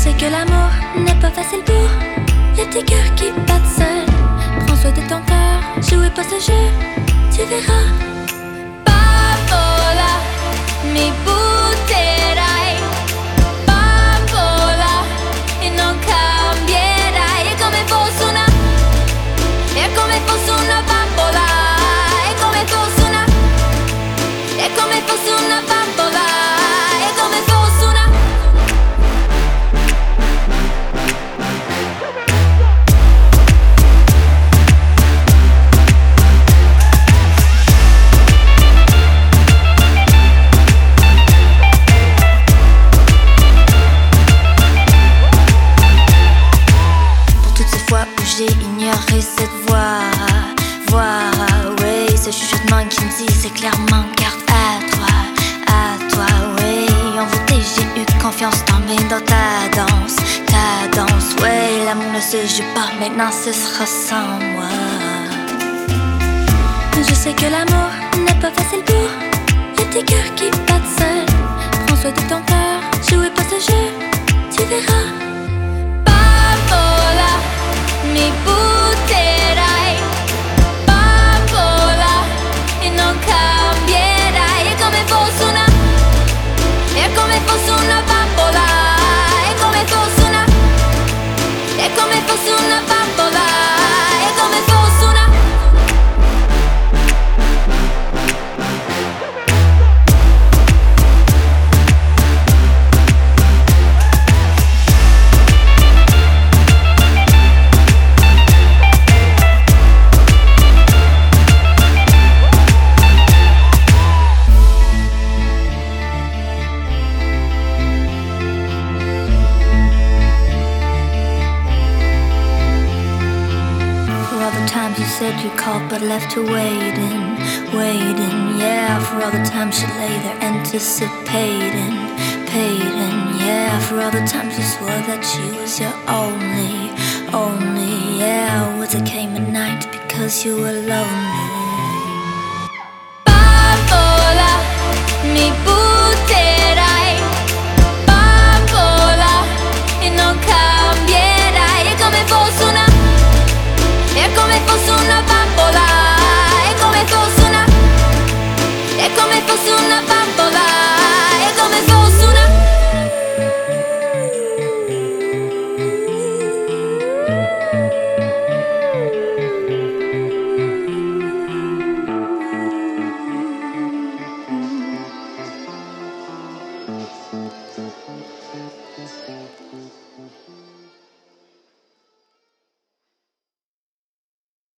sais que l'amour n'est pas facile pour les petits cœurs qui battent seuls. Prends soin de ton cœur, jouez pas ce jeu, tu verras. Bambola, mi butterai. Bambola, e non cambierai. È come fosse una, è come fosse una bambola. È come fosse una, è come fosse una bambola. È come fosse una. J'ai ignoré cette voix, oui, ce chuchotement qui me disait clairement garde à toi, oui. En vérité, j'ai eu confiance dans ta danse, oui. L'amour ne se joue pas, maintenant ce sera sans moi. Je sais que l'amour n'est pas facile pour les petits cœurs qui battent seuls. Prends soin de ton cœur, jouez pas ce jeu, tu verras. Bambola, mi butterai. Bambola, e non cambierai. È come fosse una, è come fosse una bambola. È come fosse una, è come fosse una bambola. È come fosse una. You said you called but left her waiting, yeah. For all the times she lay there anticipating, yeah. For all the times you swore that she was your only, yeah. Was it came at night because you were lonely. Bambola, mi butterai. Bambola, e non cambierai. È come fosse una, è come fosse una bambola. È come fosse una, è come fosse una bambola. È come fosse una.